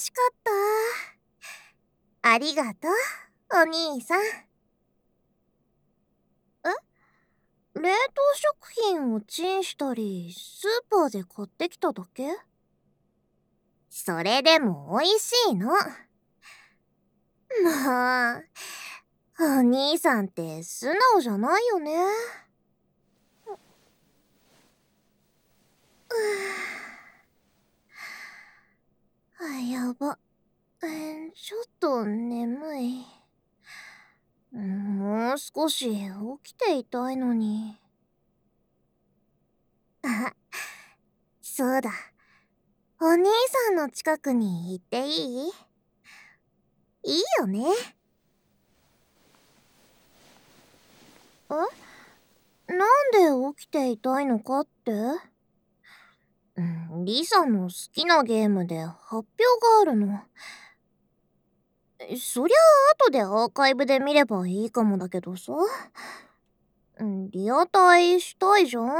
しかった。ありがとう、お兄さん。冷凍食品をチンしたり、スーパーで買ってきただけ？それでも美味しいの。もう、お兄さんって素直じゃないよね。やば。ちょっと眠い。もう少し起きていたいのに。あ、そうだ。お兄さんの近くに行っていい？いいよね。なんで起きていたいのかって？リサの好きなゲームで発表があるの。そりゃあ後でアーカイブで見ればいいかもだけどさ。リアタイしたいじゃん？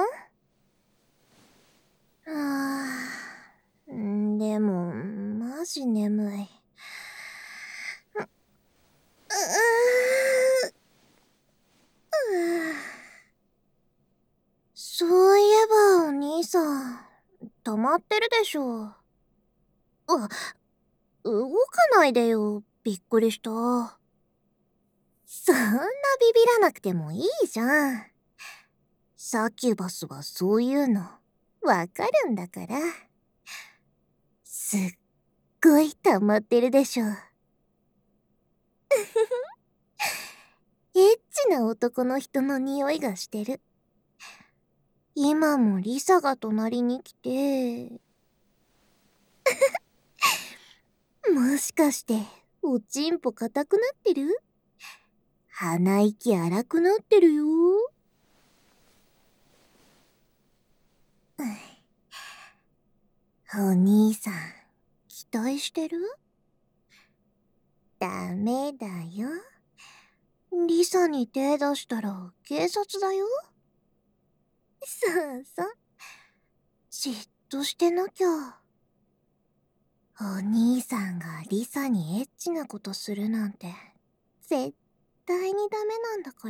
でも、マジ眠い。そういえばお兄さん、溜まってるでしょ。動かないでよ。びっくりした。そんなビビらなくてもいいじゃん。サキュバスはそういうのわかるんだから。すっごい溜まってるでしょ。エッチな男の人の匂いがしてる。今もリサが隣に来て、もしかしておちんぽ硬くなってる？鼻息荒くなってるよ。お兄さん、期待してる？ダメだよ。リサに手出したら警察だよ。そうそう。嫉妬してなきゃ。お兄さんがリサにエッチなことするなんて絶対にダメなんだから。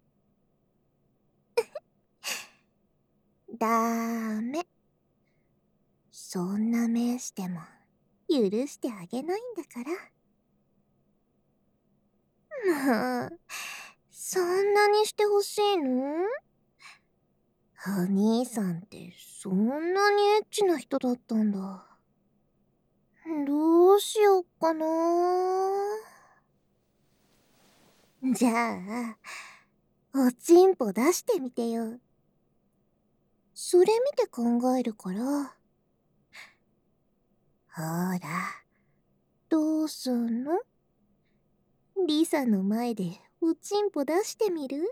ダメ。そんな目しても許してあげないんだから。もう、そんなにしてほしいの？お兄さんってそんなにエッチな人だったんだ。どうしよっかな。じゃあ、おちんぽ出してみてよ。それ見て考えるから。ほら、どうすんの？リサの前でおちんぽ出してみる？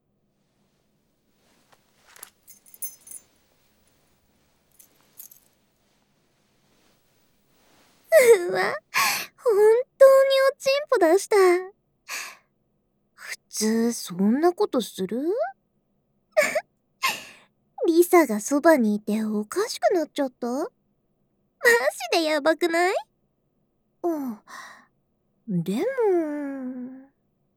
うわ、本当におちんぽ出した。普通そんなことする？リサがそばにいておかしくなっちゃった？マジでやばくない？でも、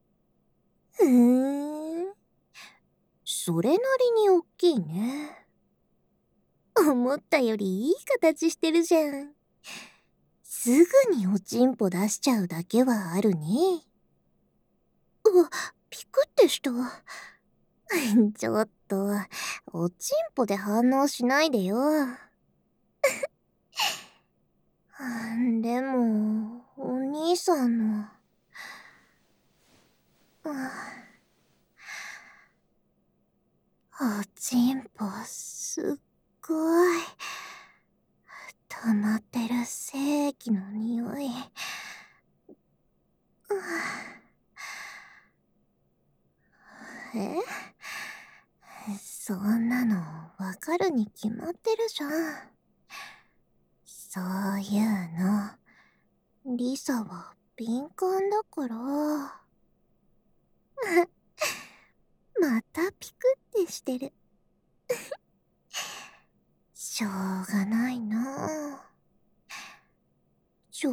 それなりにおっきいね。思ったよりいい形してるじゃん。すぐにおちんぽ出しちゃうだけはあるね。ピクってした。ちょっと、おちんぽで反応しないでよ。でも、お兄さんの。おちんぽすっごい溜まってる精液の匂い。え？そんなのわかるに決まってるじゃん。そういうの、リサは敏感だから。またピクってしてる。しょうがないな。ち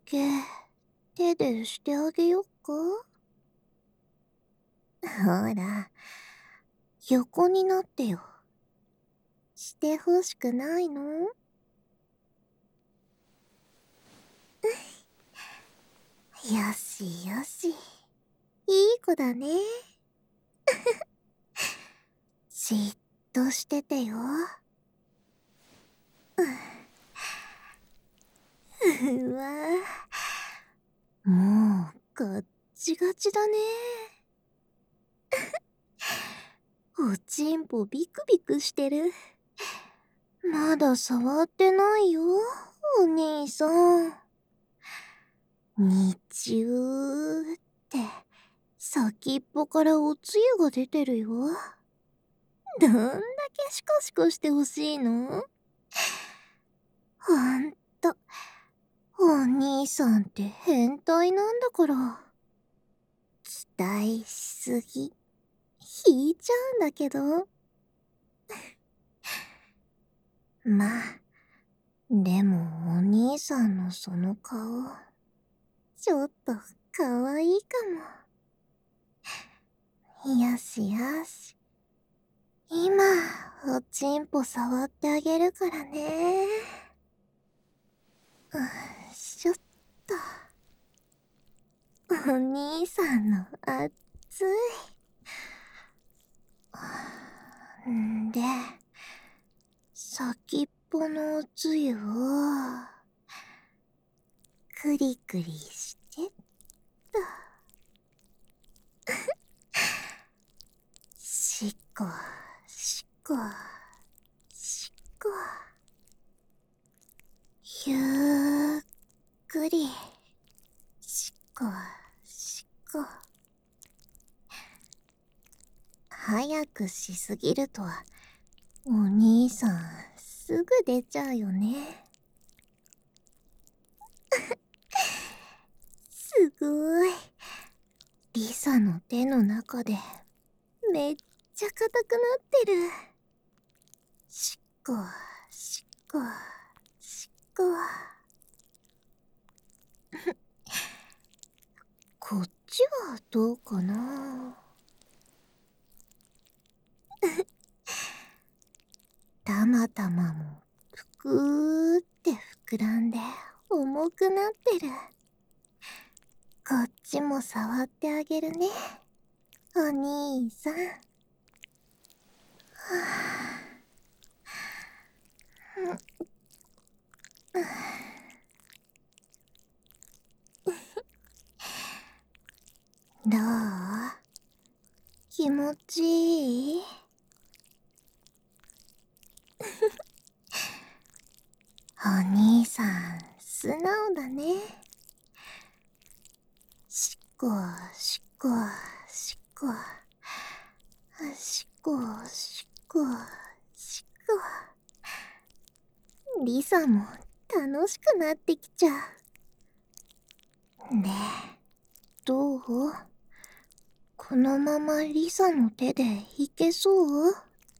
け手でしてあげよっか？ほら、横になってよ。してほしくないの？よしよし。いい子だね。じっとしててよ。うわぁ。もう、ガッチガチだね。おちんぽビクビクしてる。まだ触ってないよ、お兄さん。にちゅーって、先っぽからおつゆが出てるよ。どんだけシコシコしてほしいの？ほんと、お兄さんって変態なんだから。期待しすぎ。引いちゃうんだけど。まあ、でもお兄さんのその顔、ちょっとかわいいかも。よしよし。今、おちんぽ触ってあげるからね。しょっと。お兄さんの熱い。んで、先っぽのおつゆを、くりくりしてっと。しこ、しこ、しこ。ゆっくり。しこ、しこ。早くしすぎると、お兄さん、すぐ出ちゃうよね。すごい。リサの手の中で、めっちゃ硬くなってる。しこ、しこ、しこ。こっちはどうかな？たまたまもぷくーって膨らんで重くなってる。こっちも触ってあげるね、お兄さん。どう？気持ちいい？お兄さん、素直だね。しこしこしこしこしこしこ。リサも楽しくなってきちゃう。で、どう？このままリサの手でいけそう？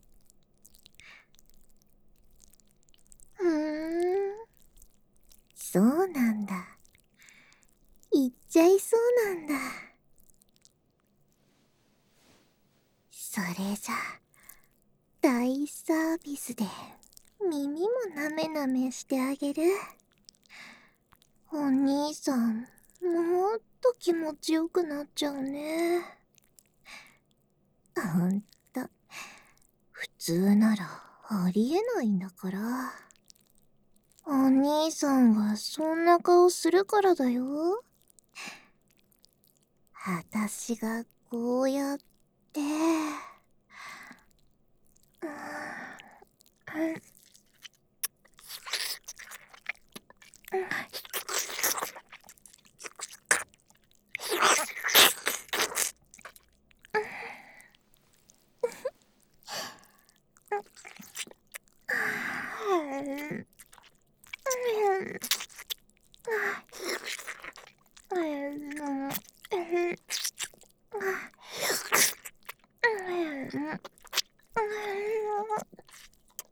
そうなんだ。いっちゃいそうなんだ。それじゃ、大サービスで耳もなめなめしてあげる。お兄さん、もっと気持ちよくなっちゃうね。ほんと、普通ならありえないんだから。お兄さんがそんな顔するからだよ。あたしがこうやって、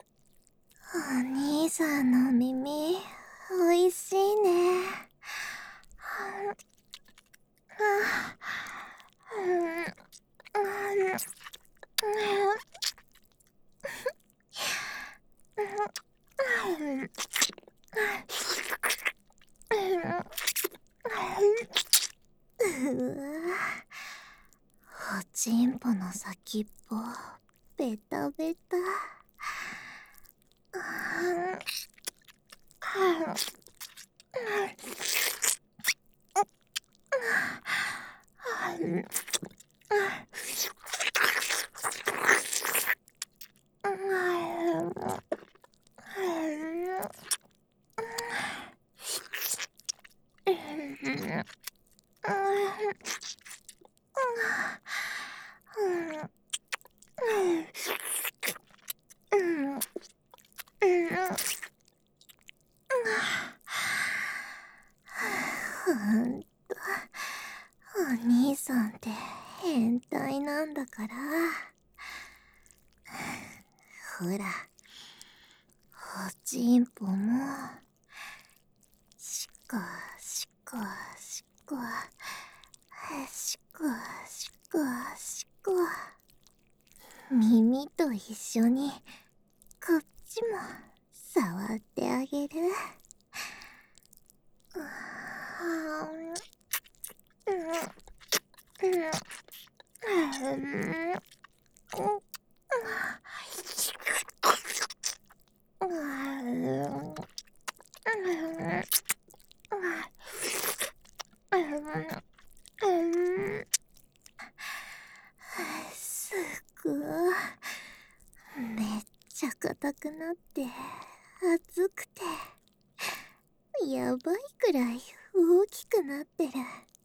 お兄さんの耳、おいしいね。 おちんぽの先っぽベタベタ。ほんと、お兄さんって変態なんだから。ほら、おちんぽも、しこしこしこ、しこしこしこ。耳と一緒に、こっちも触ってあげる。すっごい。めっちゃ硬くなって熱くてやばいくらい大きくなってる。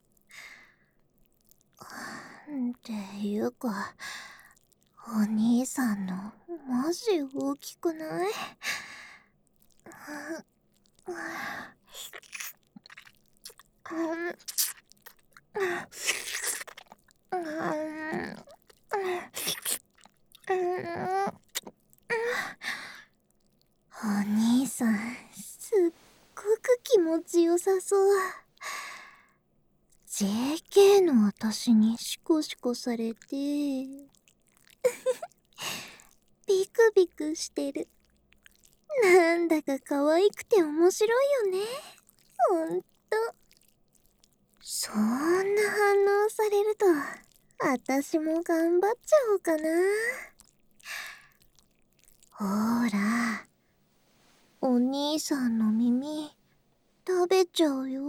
っていうか、お兄さんのマジ大きくない？お兄さんすっごく気持ちよさそう。JK の私にシコシコされてビクビクしてる。なんだか可愛くて面白いよね。ほんと。そんな反応されると私も頑張っちゃおうかな。ほら、お兄さんの耳食べちゃうよ。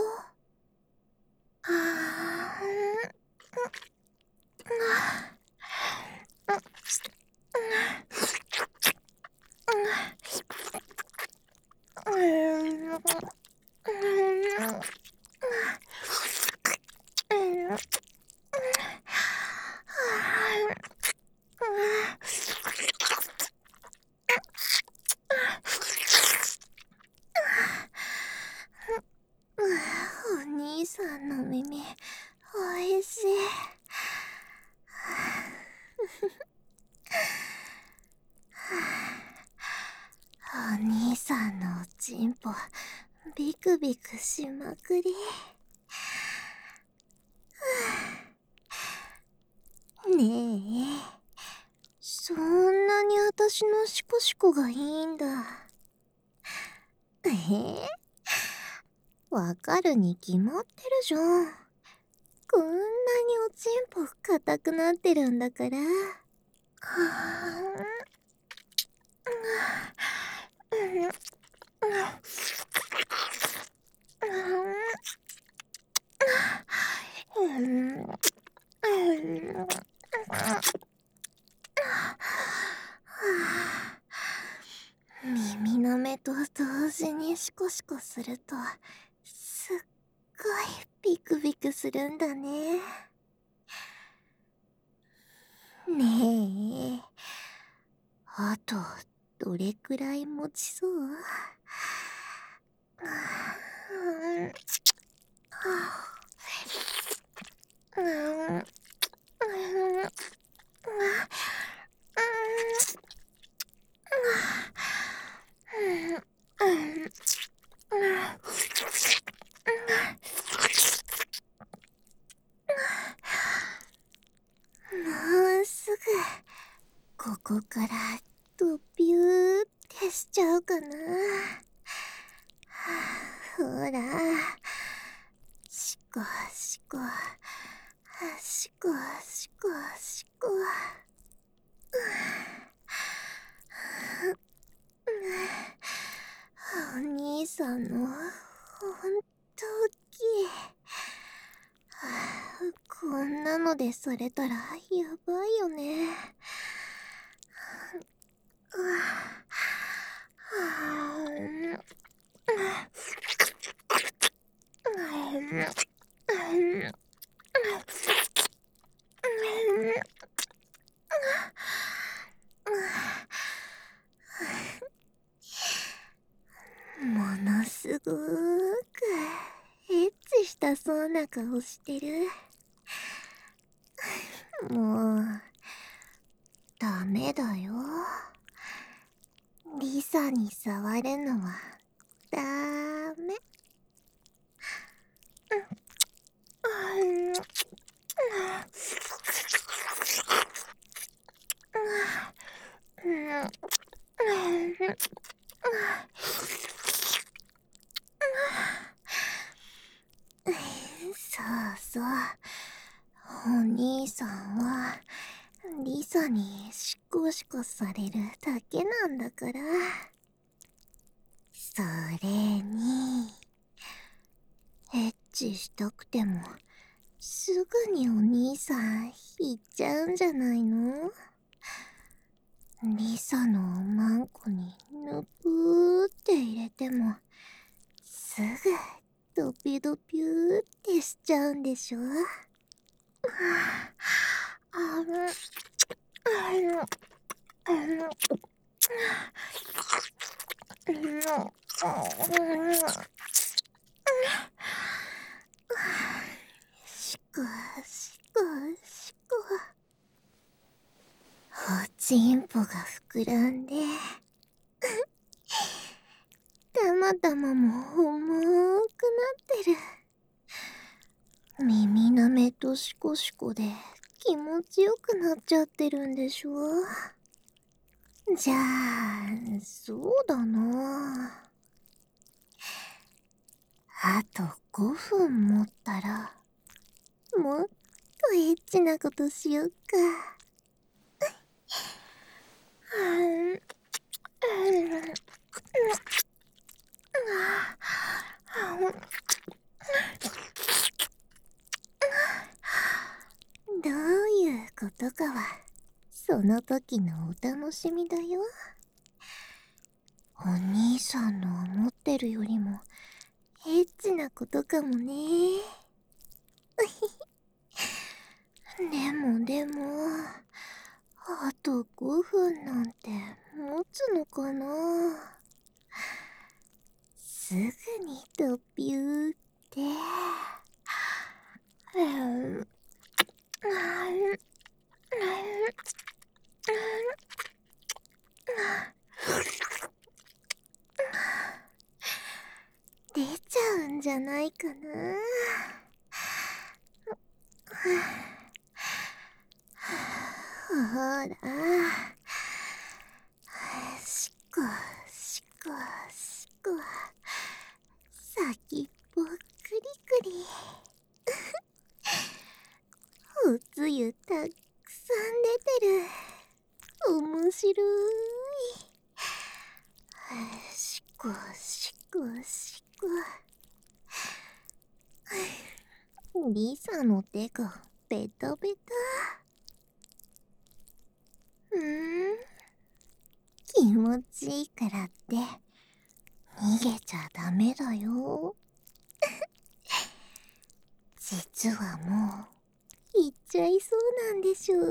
お兄さんの耳おいしい。お兄さんのおちんぽビクビクしまくり。ねえ、そんなに私のシコシコがいいんだ。わかるに決まってるじゃん。こんなにおちんぽ硬くなってるんだから。耳の目と同時にシコシコするとすっごいビクビクするんだね。ねえ、あとどれくらい持ちそう？ ここからドビューってしちゃうかな。ほら、シコシコ、シコシコシコ。お兄さんのほんと大きい。こんなのでされたらやばいよね。ものすごーくエッチしたそうな顔してる。もうダメだよ。リサに触るのはダメ。そうそう。お兄さんはリサにシコシコされるだけなんだから。それにエッチしたくてもすぐにお兄さん行っちゃうんじゃないの？リサのおまんこにぬぷーって入れてもすぐドピュドピューってしちゃうんでしょ？シコシコシコ。おちんぽが膨らんでたまたまも重くなってる。耳なめとシコシコで気持ちよくなっちゃってるんでしょ？じゃあそうだな。あと5分持ったらもっとエッチなことしよっか。どういうことかはその時のお楽しみだよ。お兄さんの思ってるよりもエッチなことかもね。でもあと5分なんて持つのかな。すぐにドビューって。出ちゃうんじゃないかな。ほら、しこしこしこ、先っぽくりくり。おつゆたくさん出てる。面白い。しこしこしこ。リサの手がベタベタ。気持ちいいからって逃げちゃダメだよ。実はもう行っちゃいそうなんでしょ。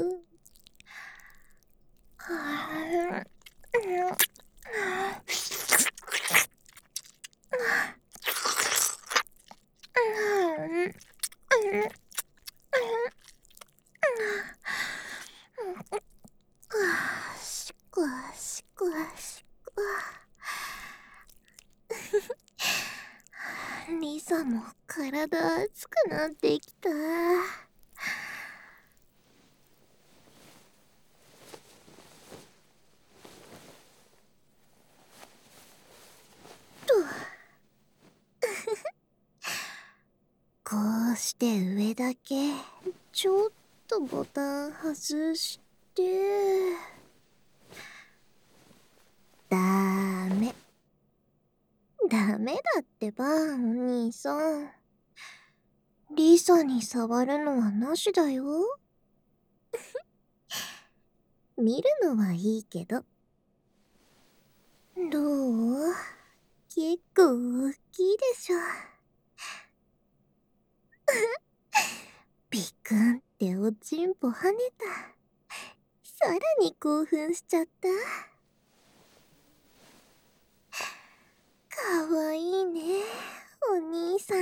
しこしこしこ。リサも体熱くなってきた。 して上だけちょっとボタン外して。ダメ。ダメだってば、お兄さん。リサに触るのはなしだよ。見るのはいいけど。どう？結構大きいでしょ。ビクンっておちんぽ跳ねた。さらに興奮しちゃった。かわいいね、お兄さん。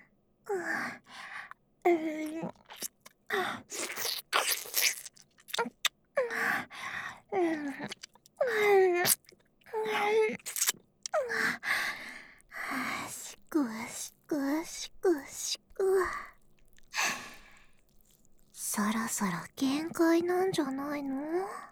しこしこしこしこ。そろそろ限界なんじゃないの？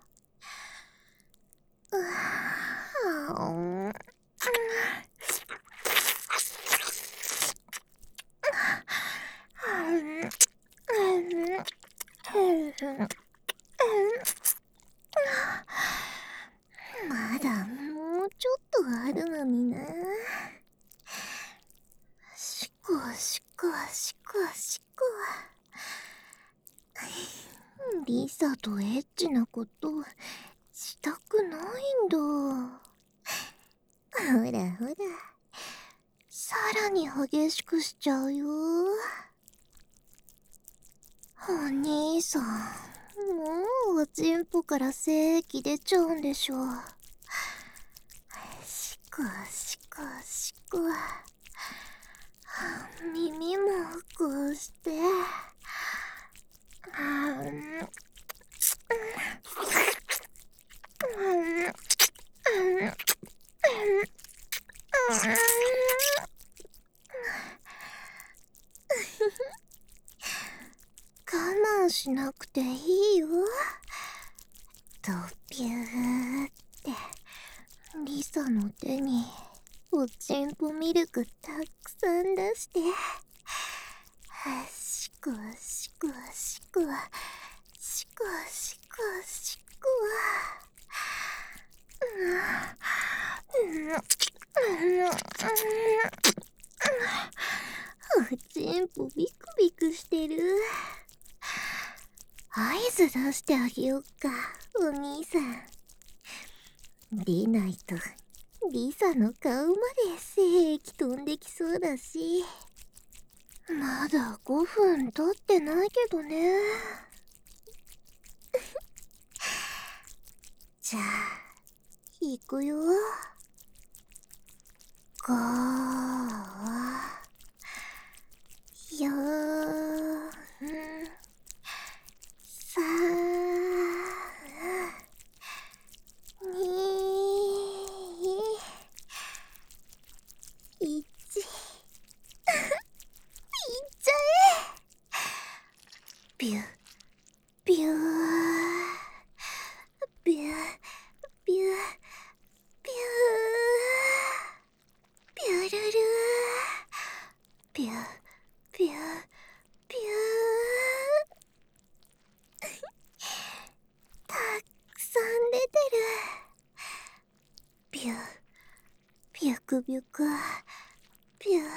まだもうちょっとあるのにな。しこしこしこしこ。リサとエッチなことしたくないんだ。ほらほら、さらに激しくしちゃうよ。お兄さん、もうおちんぽから精液出ちゃうんでしょ。しこしこしこ。耳もこうして。我慢しなくていいよ。とぴゅーってリサの手におちんぽミルクたくさん出して。しこしこしこしこしこしこ。おちんぽビクビクしてる。合図出してあげよっか、お兄さん。出ないとリサの顔まで精液飛んできそうだし。まだ5分経ってないけどね。じゃあ行くよ。5、4、3、2、1。いっちゃえ。ビュビュービュービュービュービュルルービュービュービュー。たくさん出てる。ビュービュクビュクビュービュービュー。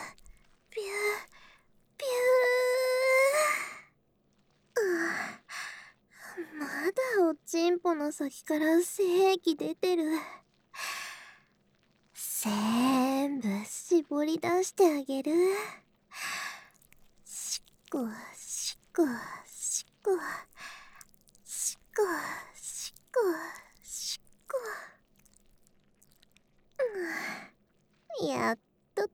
まだおちんぽの先から精液出てる。全部絞り出してあげる。しこしこしこしこしこしこ。やっと止まった。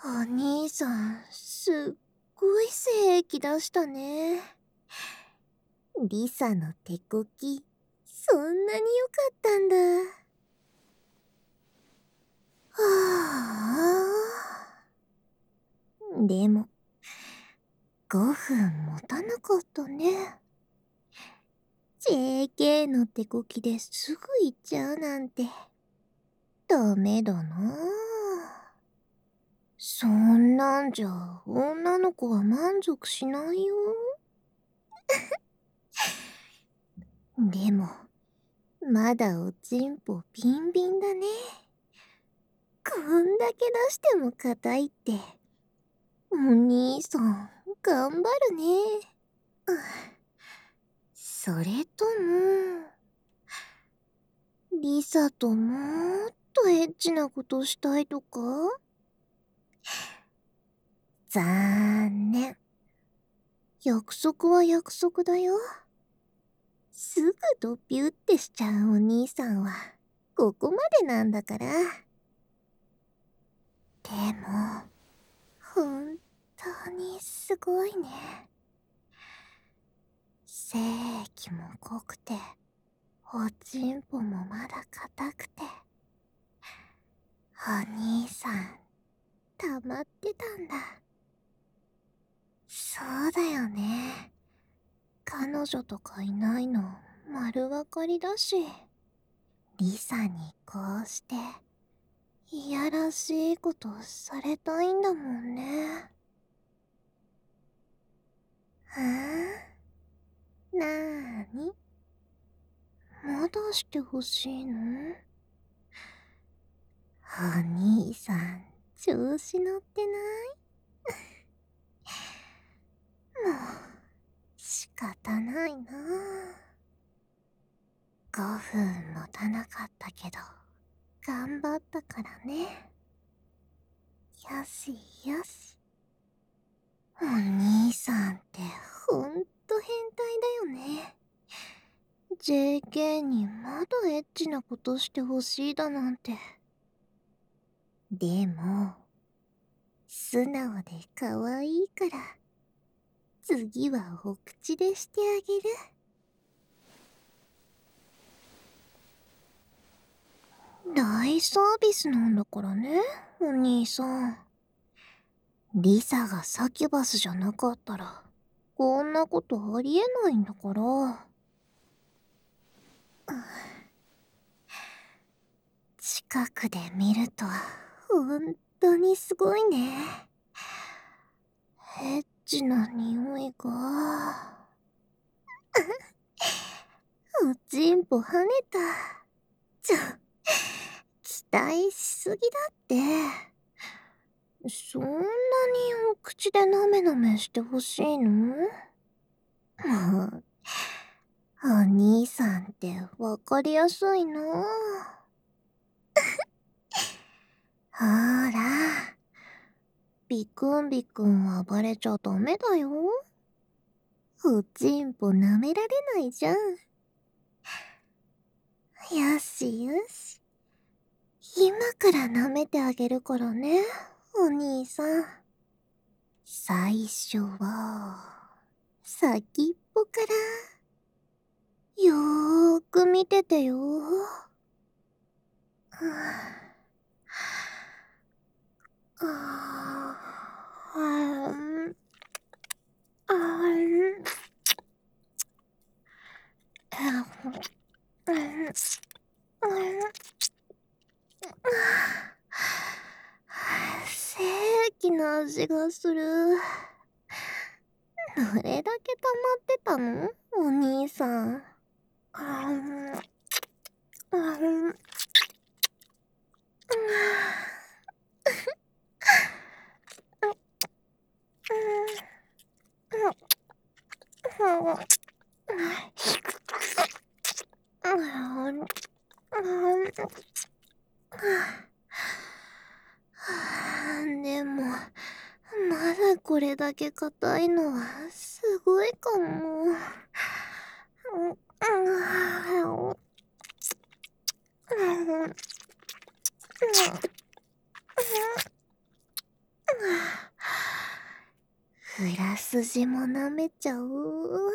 お兄さん、すっごい精液出したね。リサの手こき、そんなに良かったんだ。はあ。でも、5分持たなかったね。JK の手こきですぐ行っちゃうなんて、ダメだなあ。 そんなんじゃ女の子は満足しないよ。でも、まだおちんぽビンビンだね。こんだけ出しても硬いって。お兄さん、頑張るね。それとも、リサともっとエッチなことしたいとか？残念。約束は約束だよ。すぐドピュってしちゃうお兄さんは、ここまでなんだから。でも、本当にすごいね。精液も濃くて、おちんぽもまだ硬くて。お兄さん、溜まってたんだ。そうだよね。彼女とかいないの丸分かりだし。リサにこうして、いやらしいことされたいんだもんね。はぁ？なーに？まだしてほしいの？お兄さん、調子乗ってない？もう、仕方ないな。5分もたなかったけど、頑張ったからね。よしよし。お兄さんってほんと変態だよね。JK にまだエッチなことしてほしいだなんて。でも、素直で可愛いから、次はお口でしてあげる。大サービスなんだからね、お兄さん。リサがサキュバスじゃなかったら、こんなことありえないんだから。近くで見ると、ほんとにすごいね。エッチな匂いが。おちんぽ跳ねた。期待しすぎだって。そんなにお口でなめなめしてほしいの？もう、お兄さんってわかりやすいな。ほーら、ビクンビクン暴れちゃダメだよ。おちんぽ舐められないじゃん。よしよし。今から舐めてあげるからね、お兄さん。最初は、先っぽから。よーく見ててよ。あーあー正規な味がする。どれだけ溜まってたの？お兄さん。でも、まだこれだけ硬いのはすごいかも。フラスジも舐めちゃう。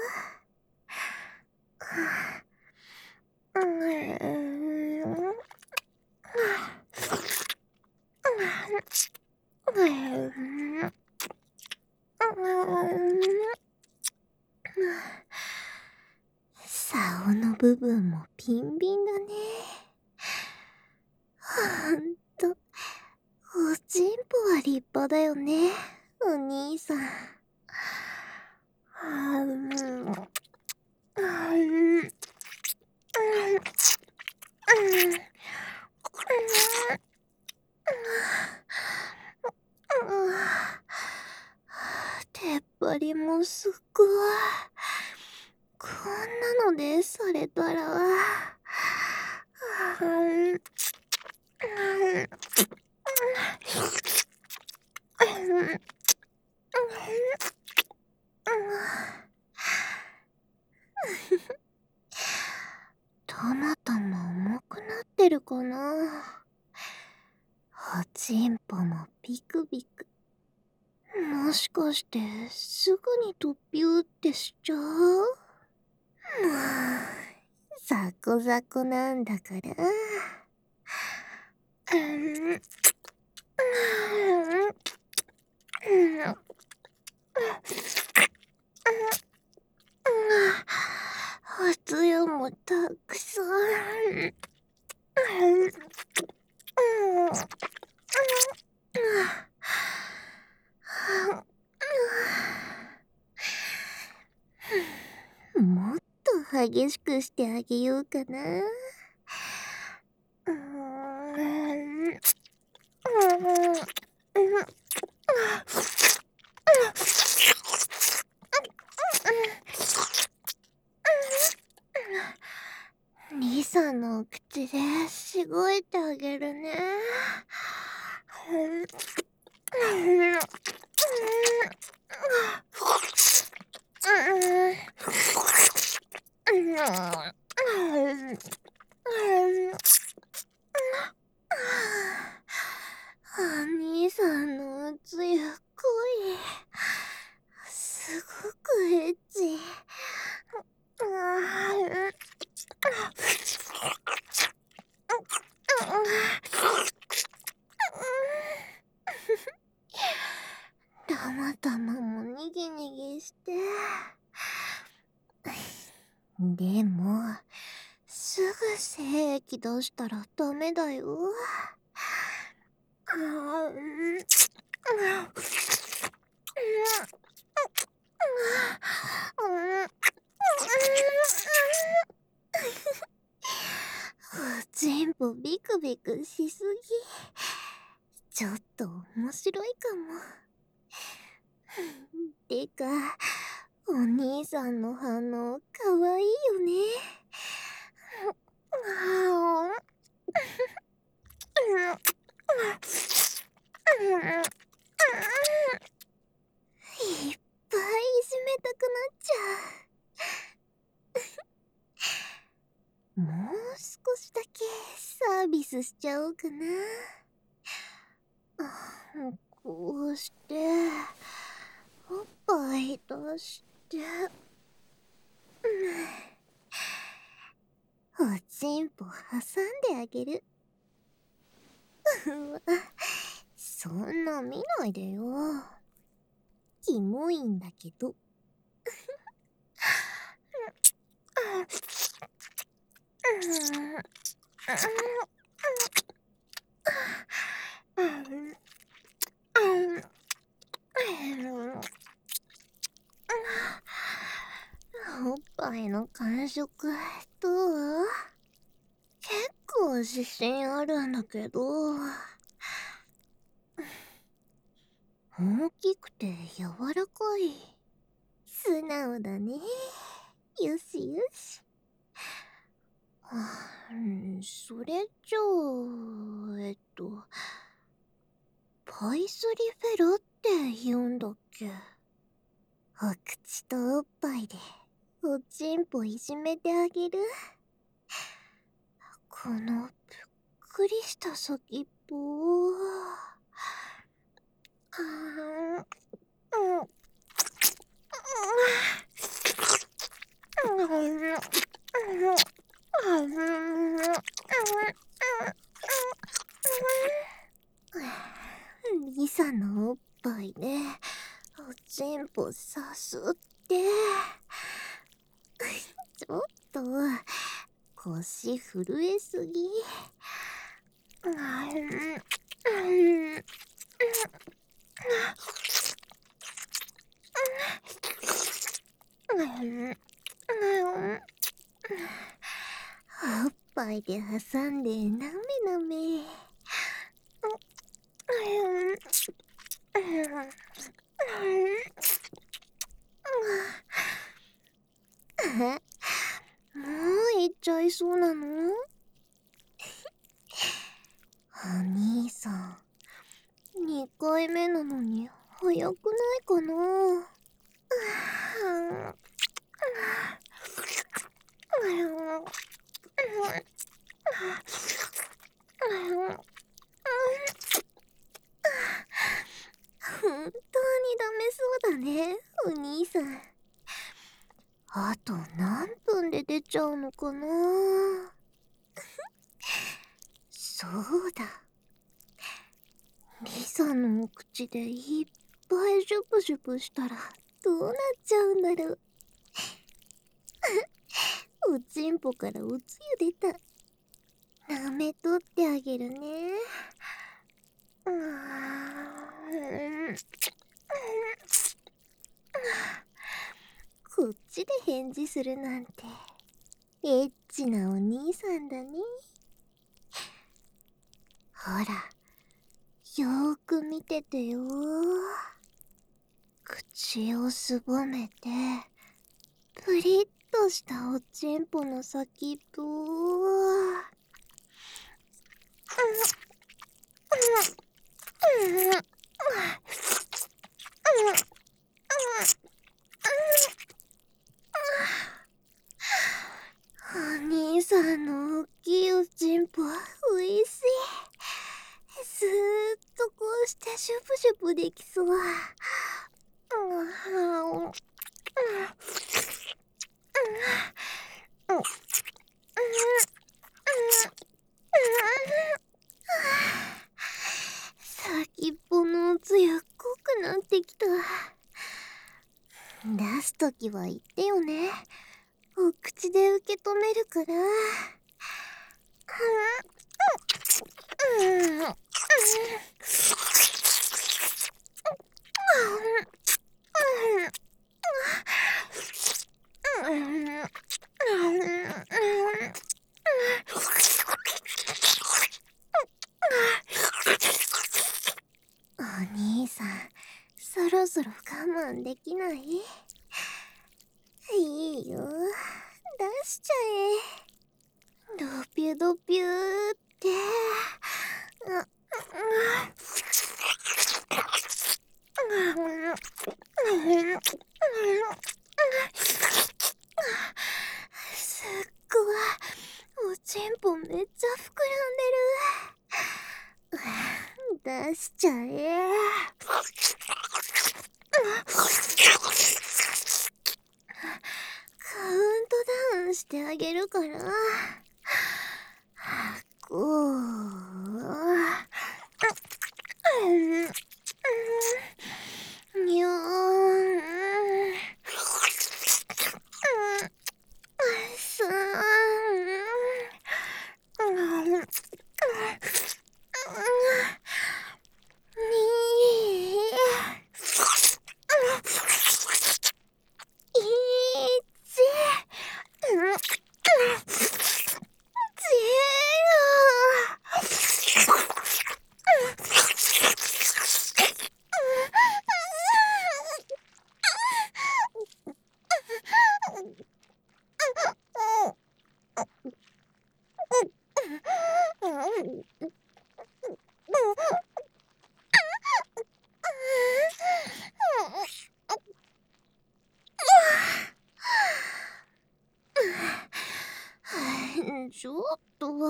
竿の部分もピンビンだね。ほんと、 おちんぽは立派だよね、お兄さん。出っ張りもすっごい。こんなのでされたら。たまたま重くなってるかな。おちんぽもビクビク。もしかしてすぐに突飛打ってしちゃう？もうザコザコなんだから。おつゆもたくさん。もっと激しくしてあげようかな。兄さんのお口でしごいてあげるね。兄さんのおつゆ濃い。すごくエッチ。たまたまもにぎにぎして。でも、すぐ精液出したらダメだよ。おちんぽビクビクしすぎ。ちょっと面白いかも。てか、お兄さんの反応かわいいよね。いっぱいいじめたくなっちゃう。もう少しだけサービスしちゃおうかな。こうして、おっぱい出して、おちんぽ挟んであげる。うわ、そんな見ないでよ。キモいんだけど。おっぱいの感触どう？結構自信あるんだけど。大きくて柔らかい。素直だね。よしよし。それじゃあ、パイスリフェラって言うんだっけ？お口とおっぱいでおちんぽいじめてあげる。このぷっくりした先っぽを。リサのおっぱいでおちんぽさすって。ちょっと腰震えすぎ。 おっぱいで挟んでなめなめ。もう行っちゃいそうなの？お兄さん、2回目なのに早くないかな？本当にダメそうだね、お兄さん。あと何分で出ちゃうのかな？そうだ。リサのお口でいっぱいジュプジュプしたらどうなっちゃうんだろう。おちんぽからおつゆ出た。舐めとってあげるね。こっちで返事するなんてエッチなお兄さんだね。ほら、よーく見ててよ。口をすぼめてプリッとしたおちんぽの先っぽをお兄さんのおっきいおちんぽおいしい。ずーっとこうしてシュプシュプできそう。先っぽのおつゆ濃くなってきた。出すときは言ってよね。お口で受け止めるから。お兄さん、そろそろ我慢できない？いいよ、出しちゃえ。ドピュドピューって。すっごい、おちんぽめっちゃ膨らんでる。出しちゃえ。カウントダウンしてあげるから。にょーん。ちょっと、お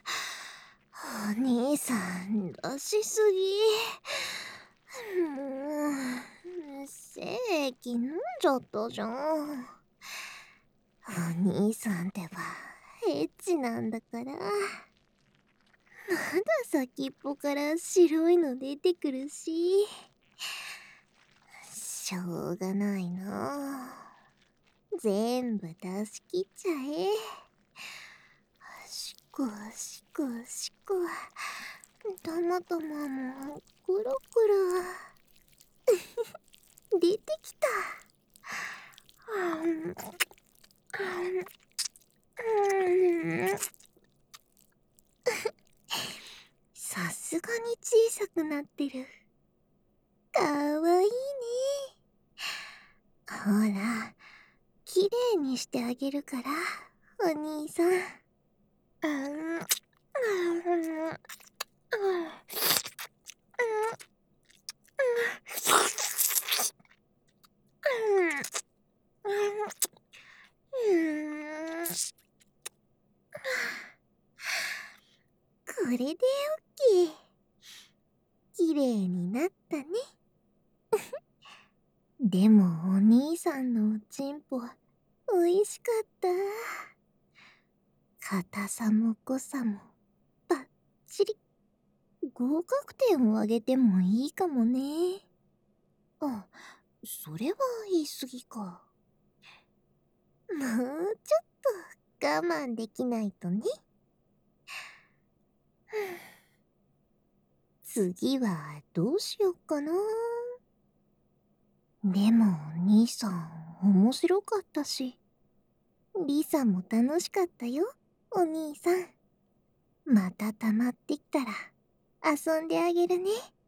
兄さん出しすぎ。もう、精液飲んじゃったじゃん。お兄さんってばエッチなんだから。まだ先っぽから白いの出てくるし、しょうがないな。全部出し切っちゃえ。しこしこしこ。 たまたまもくるくる出てきた。さすがに小さくなってる。かわいいね。ほら、きれいにしてあげるから、お兄さん。これでオッケー。きれいになったね。でもお兄さんのおちんぽ、おいしかった。硬さも濃さも、バッチリ。合格点をあげてもいいかもね。あ、それは言い過ぎか。もうちょっと我慢できないとね。次はどうしよっかな。でもお兄さん面白かったし、リサも楽しかったよ、お兄さん。また溜まってきたら遊んであげるね。